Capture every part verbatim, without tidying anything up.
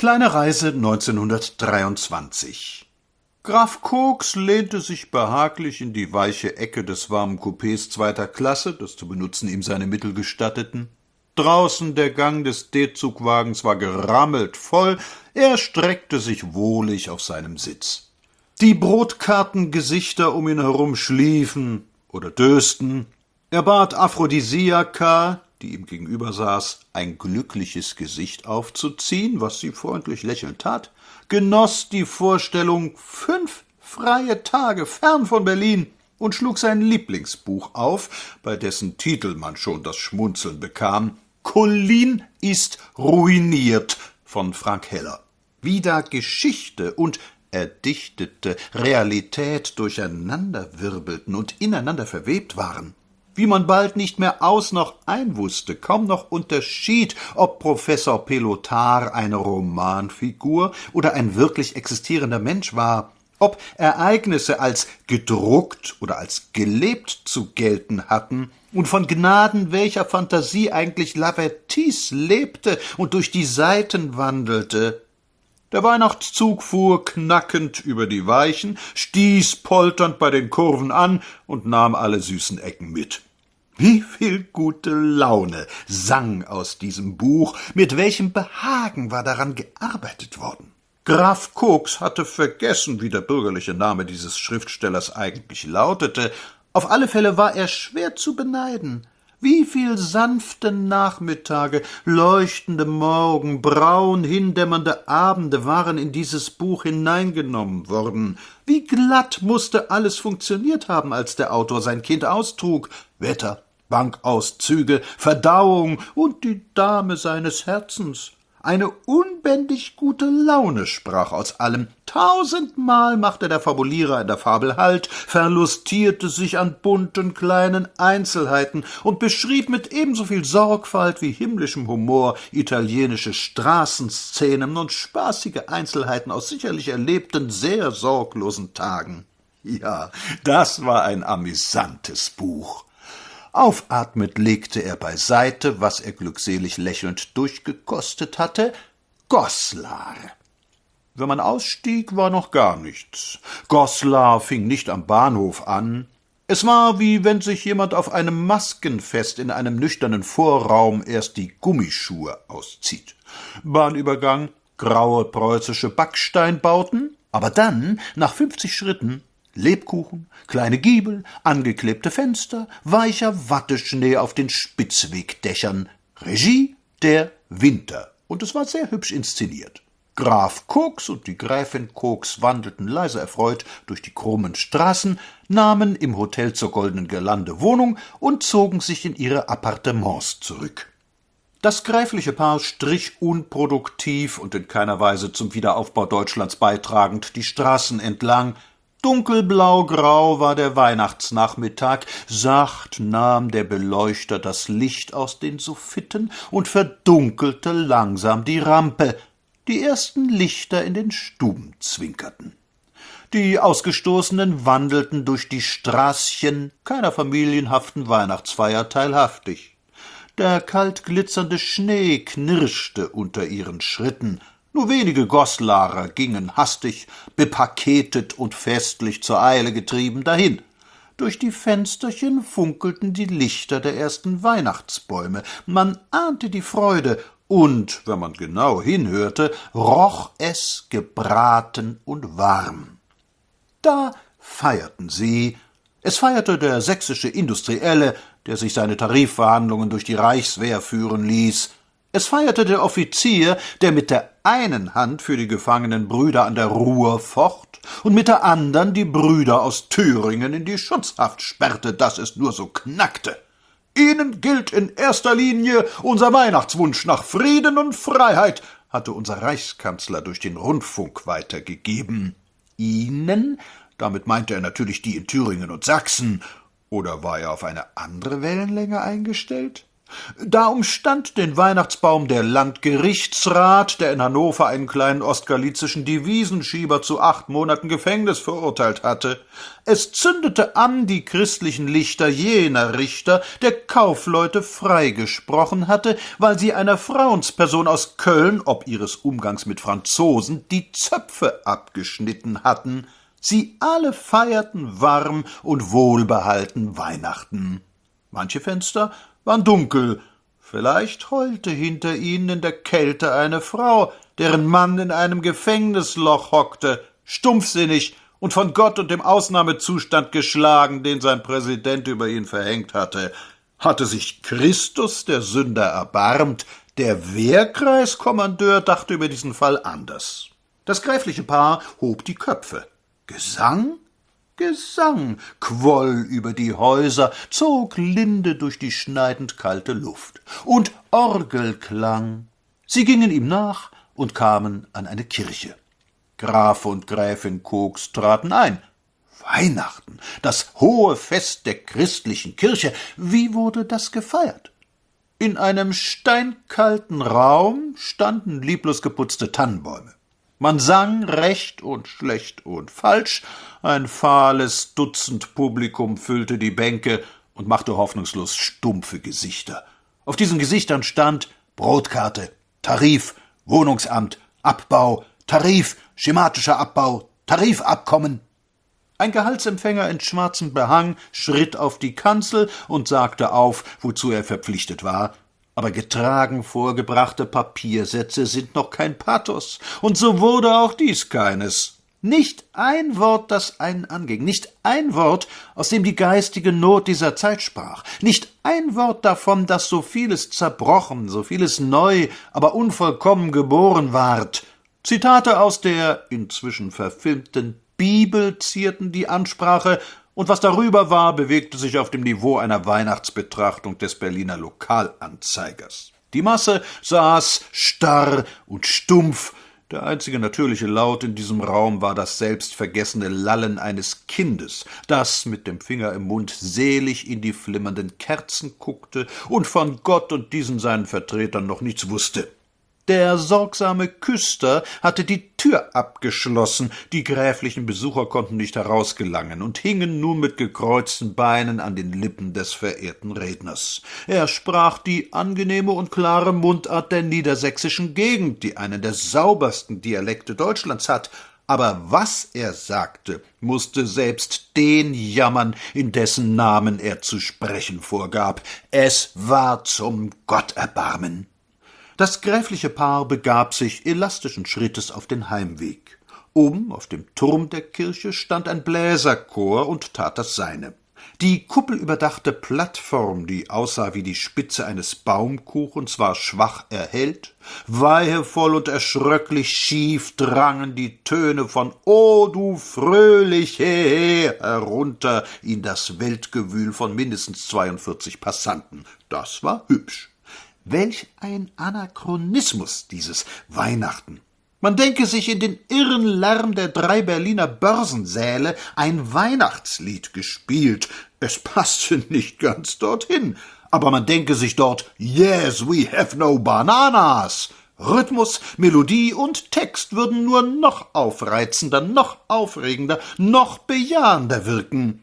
kleine Reise neunzehnhundertdreiundzwanzig. Graf Koks lehnte sich behaglich in die weiche Ecke des warmen Coupés zweiter Klasse, das zu benutzen ihm seine Mittel gestatteten. Draußen der Gang des D-Zugwagens war gerammelt voll, er streckte sich wohlig auf seinem Sitz. Die Brotkartengesichter um ihn herum schliefen oder dösten. Er bat Aphrodisiaka, die ihm gegenüber saß, ein glückliches Gesicht aufzuziehen, was sie freundlich lächelnd tat, genoss die Vorstellung, fünf freie Tage fern von Berlin, und schlug sein Lieblingsbuch auf, bei dessen Titel man schon das Schmunzeln bekam, »Collin ist ruiniert« von Frank Heller. Wie da Geschichte und erdichtete Realität durcheinanderwirbelten und ineinander verwebt waren. Wie man bald nicht mehr aus noch ein wusste, kaum noch unterschied, ob Professor Pelotard eine Romanfigur oder ein wirklich existierender Mensch war, ob Ereignisse als gedruckt oder als gelebt zu gelten hatten und von Gnaden welcher Fantasie eigentlich Lavertis lebte und durch die Seiten wandelte. Der Weihnachtszug fuhr knackend über die Weichen, stieß polternd bei den Kurven an und nahm alle süßen Ecken mit. Wie viel gute Laune sang aus diesem Buch, mit welchem Behagen war daran gearbeitet worden. Graf Koks hatte vergessen, wie der bürgerliche Name dieses Schriftstellers eigentlich lautete. Auf alle Fälle war er schwer zu beneiden. Wie viel sanfte Nachmittage, leuchtende Morgen, braun hindämmernde Abende waren in dieses Buch hineingenommen worden. Wie glatt musste alles funktioniert haben, als der Autor sein Kind austrug. Wetter, Bankauszüge, Verdauung und die Dame seines Herzens. Eine unbändig gute Laune sprach aus allem. Tausendmal machte der Fabulierer in der Fabel Halt, verlustierte sich an bunten kleinen Einzelheiten und beschrieb mit ebenso viel Sorgfalt wie himmlischem Humor italienische Straßenszenen und spaßige Einzelheiten aus sicherlich erlebten, sehr sorglosen Tagen. Ja, das war ein amüsantes Buch. Aufatmend legte er beiseite, was er glückselig lächelnd durchgekostet hatte, Goslar. Wenn man ausstieg, war noch gar nichts. Goslar fing nicht am Bahnhof an. Es war, wie wenn sich jemand auf einem Maskenfest in einem nüchternen Vorraum erst die Gummischuhe auszieht. Bahnübergang, graue preußische Backsteinbauten, aber dann, nach fünfzig Schritten, Lebkuchen, kleine Giebel, angeklebte Fenster, weicher Watteschnee auf den Spitzwegdächern. Regie der Winter. Und es war sehr hübsch inszeniert. Graf Koks und die Gräfin Koks wandelten leise erfreut durch die krummen Straßen, nahmen im Hotel zur Goldenen Girlande Wohnung und zogen sich in ihre Appartements zurück. Das gräfliche Paar strich unproduktiv und in keiner Weise zum Wiederaufbau Deutschlands beitragend die Straßen entlang. Dunkelblau-grau war der Weihnachtsnachmittag, sacht nahm der Beleuchter das Licht aus den Suffiten und verdunkelte langsam die Rampe. Die ersten Lichter in den Stuben zwinkerten. Die Ausgestoßenen wandelten durch die Straßchen, keiner familienhaften Weihnachtsfeier teilhaftig. Der kalt glitzernde Schnee knirschte unter ihren Schritten. Nur wenige Goslarer gingen hastig, bepaketet und festlich zur Eile getrieben dahin. Durch die Fensterchen funkelten die Lichter der ersten Weihnachtsbäume. Man ahnte die Freude und, wenn man genau hinhörte, roch es gebraten und warm. Da feierten sie. Es feierte der sächsische Industrielle, der sich seine Tarifverhandlungen durch die Reichswehr führen ließ. Es feierte der Offizier, der mit der einen Hand für die gefangenen Brüder an der Ruhr focht und mit der andern die Brüder aus Thüringen in die Schutzhaft sperrte, dass es nur so knackte. »Ihnen gilt in erster Linie unser Weihnachtswunsch nach Frieden und Freiheit«, hatte unser Reichskanzler durch den Rundfunk weitergegeben. »Ihnen«, damit meinte er natürlich die in Thüringen und Sachsen. Oder war er auf eine andere Wellenlänge eingestellt? Da umstand den Weihnachtsbaum der Landgerichtsrat, der in Hannover einen kleinen ostgalizischen Devisenschieber zu acht Monaten Gefängnis verurteilt hatte. Es zündete an die christlichen Lichter jener Richter, der Kaufleute freigesprochen hatte, weil sie einer Frauensperson aus Köln, ob ihres Umgangs mit Franzosen, die Zöpfe abgeschnitten hatten. Sie alle feierten warm und wohlbehalten Weihnachten. Manche Fenster waren dunkel, vielleicht heulte hinter ihnen in der Kälte eine Frau, deren Mann in einem Gefängnisloch hockte, stumpfsinnig und von Gott und dem Ausnahmezustand geschlagen, den sein Präsident über ihn verhängt hatte. Hatte sich Christus der Sünder erbarmt, der Wehrkreiskommandeur dachte über diesen Fall anders. Das gräfliche Paar hob die Köpfe. Gesang? Gesang quoll über die Häuser, zog linde durch die schneidend kalte Luft. Und Orgelklang. Sie gingen ihm nach und kamen an eine Kirche. Graf und Gräfin Koks traten ein. Weihnachten, das hohe Fest der christlichen Kirche. Wie wurde das gefeiert? In einem steinkalten Raum standen lieblos geputzte Tannenbäume. Man sang recht und schlecht und falsch, ein fahles Dutzend Publikum füllte die Bänke und machte hoffnungslos stumpfe Gesichter. Auf diesen Gesichtern stand Brotkarte, Tarif, Wohnungsamt, Abbau, Tarif, schematischer Abbau, Tarifabkommen. Ein Gehaltsempfänger in schwarzem Behang schritt auf die Kanzel und sagte auf, wozu er verpflichtet war. Aber getragen vorgebrachte Papiersätze sind noch kein Pathos, und so wurde auch dies keines. Nicht ein Wort, das einen anging, nicht ein Wort, aus dem die geistige Not dieser Zeit sprach, nicht ein Wort davon, dass so vieles zerbrochen, so vieles neu, aber unvollkommen geboren ward. Zitate aus der inzwischen verfilmten Bibel zierten die Ansprache, und was darüber war, bewegte sich auf dem Niveau einer Weihnachtsbetrachtung des Berliner Lokalanzeigers. Die Masse saß starr und stumpf. Der einzige natürliche Laut in diesem Raum war das selbstvergessene Lallen eines Kindes, das mit dem Finger im Mund selig in die flimmernden Kerzen guckte und von Gott und diesen seinen Vertretern noch nichts wusste. Der sorgsame Küster hatte die Tür abgeschlossen, die gräflichen Besucher konnten nicht herausgelangen und hingen nun mit gekreuzten Beinen an den Lippen des verehrten Redners. Er sprach die angenehme und klare Mundart der niedersächsischen Gegend, die einen der saubersten Dialekte Deutschlands hat, aber was er sagte, mußte selbst den jammern, in dessen Namen er zu sprechen vorgab. Es war zum Gotterbarmen. Das gräfliche Paar begab sich elastischen Schrittes auf den Heimweg. Oben auf dem Turm der Kirche stand ein Bläserchor und tat das Seine. Die kuppelüberdachte Plattform, die aussah wie die Spitze eines Baumkuchens, war schwach erhellt. Weihevoll und erschröcklich schief drangen die Töne von »O du Fröhliche« herunter in das Weltgewühl von mindestens zweiundvierzig Passanten. Das war hübsch. Welch ein Anachronismus, dieses Weihnachten. Man denke sich in den irren Lärm der drei Berliner Börsensäle ein Weihnachtslied gespielt. Es passte nicht ganz dorthin, aber man denke sich dort »Yes, we have no bananas«. Rhythmus, Melodie und Text würden nur noch aufreizender, noch aufregender, noch bejahender wirken.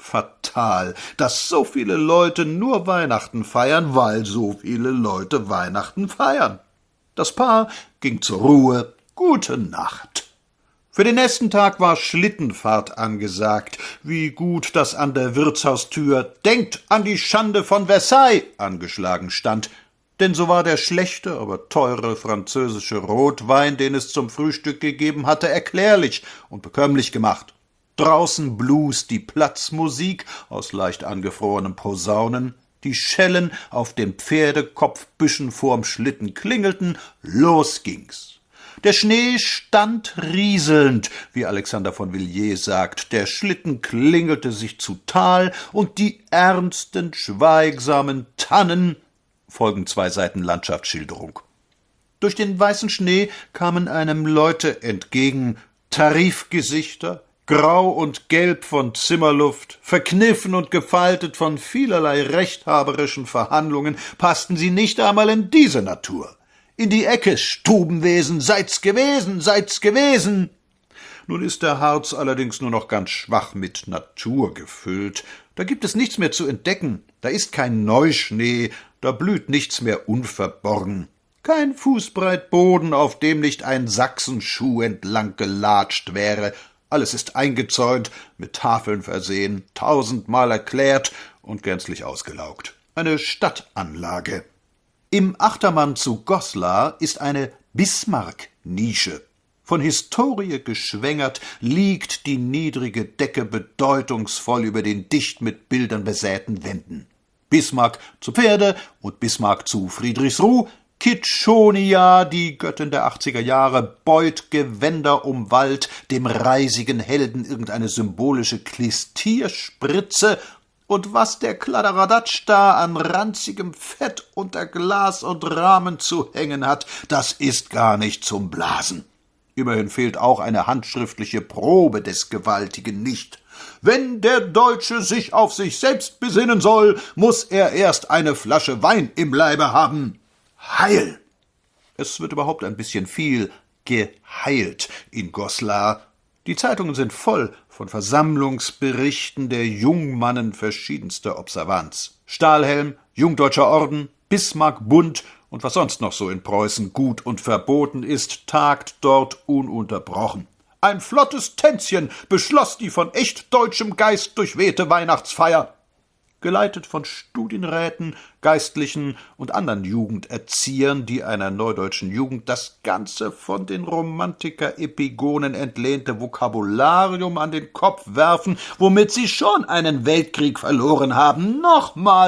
Fatal, dass so viele Leute nur Weihnachten feiern, weil so viele Leute Weihnachten feiern. Das Paar ging zur Ruhe. Gute Nacht. Für den nächsten Tag war Schlittenfahrt angesagt. Wie gut, dass an der Wirtshaustür »Denkt an die Schande von Versailles« angeschlagen stand. Denn so war der schlechte, aber teure französische Rotwein, den es zum Frühstück gegeben hatte, erklärlich und bekömmlich gemacht. Draußen blus die Platzmusik aus leicht angefrorenen Posaunen, die Schellen auf den Pferdekopfbüschen vorm Schlitten klingelten, los ging's. Der Schnee stand rieselnd, wie Alexander von Villiers sagt, der Schlitten klingelte sich zu Tal, und die ernsten, schweigsamen Tannen folgen zwei Seiten Landschaftsschilderung. Durch den weißen Schnee kamen einem Leute entgegen, Tarifgesichter, Grau und gelb von Zimmerluft, verkniffen und gefaltet von vielerlei rechthaberischen Verhandlungen, passten sie nicht einmal in diese Natur. In die Ecke, Stubenwesen, seid's gewesen, seid's gewesen! Nun ist der Harz allerdings nur noch ganz schwach mit Natur gefüllt. Da gibt es nichts mehr zu entdecken, da ist kein Neuschnee, da blüht nichts mehr unverborgen. Kein Fußbreit Boden, auf dem nicht ein Sachsenschuh entlang gelatscht wäre. Alles ist eingezäunt, mit Tafeln versehen, tausendmal erklärt und gänzlich ausgelaugt. Eine Stadtanlage. Im Achtermann zu Goslar ist eine Bismarck-Nische. Von Historie geschwängert liegt die niedrige Decke bedeutungsvoll über den dicht mit Bildern besäten Wänden. Bismarck zu Pferde und Bismarck zu Friedrichsruh, Kitschonia, die Göttin der achtziger Jahre, beut Gewänder um Wald, dem reisigen Helden irgendeine symbolische Klistierspritze, und was der Kladderadatsch da an ranzigem Fett unter Glas und Rahmen zu hängen hat, das ist gar nicht zum Blasen. Immerhin fehlt auch eine handschriftliche Probe des Gewaltigen nicht. Wenn der Deutsche sich auf sich selbst besinnen soll, muß er erst eine Flasche Wein im Leibe haben. Heil! Es wird überhaupt ein bisschen viel geheilt in Goslar. Die Zeitungen sind voll von Versammlungsberichten der Jungmannen verschiedenster Observanz. Stahlhelm, Jungdeutscher Orden, Bismarck-Bund und was sonst noch so in Preußen gut und verboten ist, tagt dort ununterbrochen. Ein flottes Tänzchen beschloss die von echt deutschem Geist durchwehte Weihnachtsfeier. Geleitet von Studienräten, Geistlichen und anderen Jugenderziehern, die einer neudeutschen Jugend das ganze von den Romantiker-Epigonen entlehnte Vokabularium an den Kopf werfen, womit sie schon einen Weltkrieg verloren haben. Nochmal,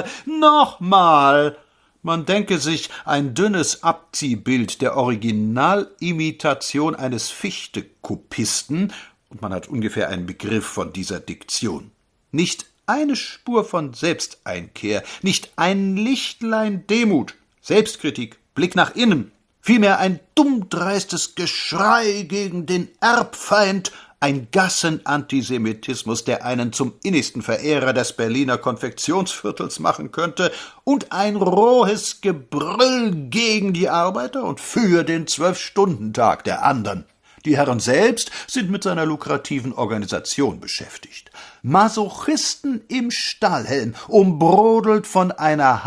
nochmal! Man denke sich ein dünnes Abziehbild der Originalimitation eines Fichte-Kopisten, und man hat ungefähr einen Begriff von dieser Diktion. Nicht eine Spur von Selbsteinkehr, nicht ein Lichtlein Demut, Selbstkritik, Blick nach innen, vielmehr ein dummdreistes Geschrei gegen den Erbfeind, ein Gassenantisemitismus, der einen zum innigsten Verehrer des Berliner Konfektionsviertels machen könnte, und ein rohes Gebrüll gegen die Arbeiter und für den Zwölf-Stunden-Tag der anderen. Die Herren selbst sind mit seiner lukrativen Organisation beschäftigt. Masochisten im Stahlhelm, umbrodelt von einer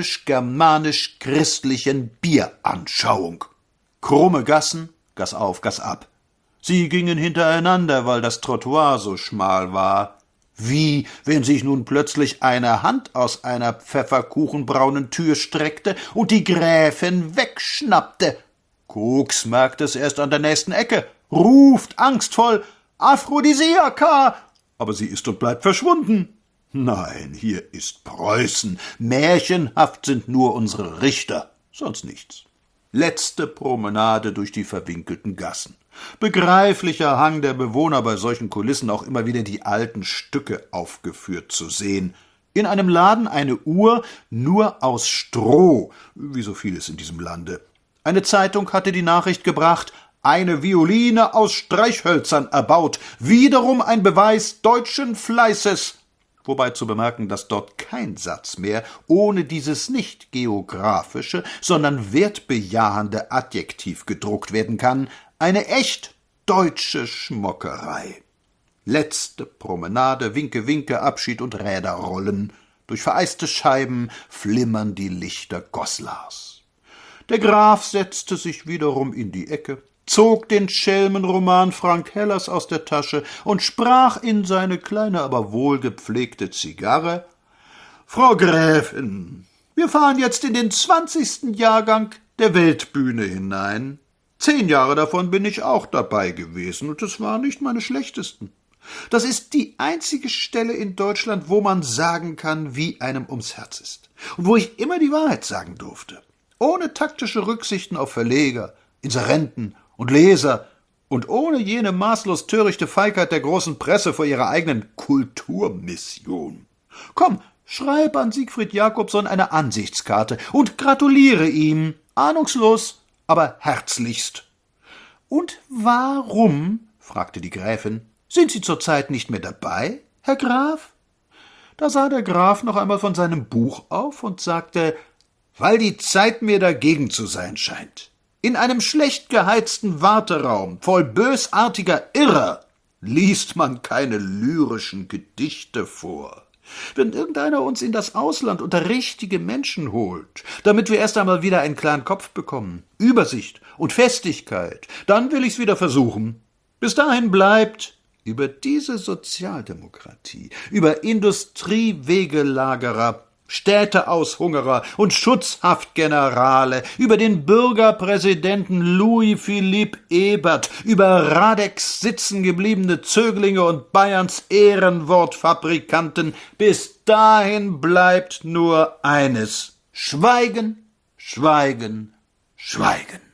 heidnisch-germanisch-christlichen Bieranschauung. Krumme Gassen, Gass auf, Gass ab. Sie gingen hintereinander, weil das Trottoir so schmal war. Wie, wenn sich nun plötzlich eine Hand aus einer pfefferkuchenbraunen Tür streckte und die Gräfin wegschnappte. Koks merkt es erst an der nächsten Ecke, ruft angstvoll »Aphrodisiaka«, aber sie ist und bleibt verschwunden. Nein, hier ist Preußen. Märchenhaft sind nur unsere Richter, sonst nichts. Letzte Promenade durch die verwinkelten Gassen. Begreiflicher Hang der Bewohner, bei solchen Kulissen auch immer wieder die alten Stücke aufgeführt zu sehen. In einem Laden eine Uhr nur aus Stroh, wie so vieles in diesem Lande. Eine Zeitung hatte die Nachricht gebracht, eine Violine aus Streichhölzern erbaut, wiederum ein Beweis deutschen Fleißes. Wobei zu bemerken, dass dort kein Satz mehr ohne dieses nicht geografische, sondern wertbejahende Adjektiv gedruckt werden kann, eine echt deutsche Schmockerei. Letzte Promenade, Winke, Winke, Abschied und Räderrollen. Durch vereiste Scheiben flimmern die Lichter Goslars. Der Graf setzte sich wiederum in die Ecke, zog den Schelmenroman Frank Hellers aus der Tasche und sprach in seine kleine, aber wohlgepflegte Zigarre: »Frau Gräfin, wir fahren jetzt in den zwanzigsten Jahrgang der Weltbühne hinein. Zehn Jahre davon bin ich auch dabei gewesen, und es waren nicht meine schlechtesten. Das ist die einzige Stelle in Deutschland, wo man sagen kann, wie einem ums Herz ist, und wo ich immer die Wahrheit sagen durfte, ohne taktische Rücksichten auf Verleger, Inserenten und Leser und ohne jene maßlos törichte Feigheit der großen Presse vor ihrer eigenen Kulturmission. Komm, schreib an Siegfried Jakobson eine Ansichtskarte und gratuliere ihm, ahnungslos, aber herzlichst.« »Und warum«, fragte die Gräfin, Sind Sie zurzeit nicht mehr dabei, Herr Graf?« Da sah der Graf noch einmal von seinem Buch auf und sagte: »Weil die Zeit mir dagegen zu sein scheint. In einem schlecht geheizten Warteraum voll bösartiger Irrer liest man keine lyrischen Gedichte vor. Wenn irgendeiner uns in das Ausland unter richtige Menschen holt, damit wir erst einmal wieder einen klaren Kopf bekommen, Übersicht und Festigkeit, dann will ich's wieder versuchen. Bis dahin bleibt über diese Sozialdemokratie, über Industriewegelagerer, Städteaushungerer und Schutzhaftgenerale, über den Bürgerpräsidenten Louis-Philippe Ebert, über Radeks sitzengebliebene Zöglinge und Bayerns Ehrenwortfabrikanten, bis dahin bleibt nur eines: Schweigen, schweigen, schweigen.«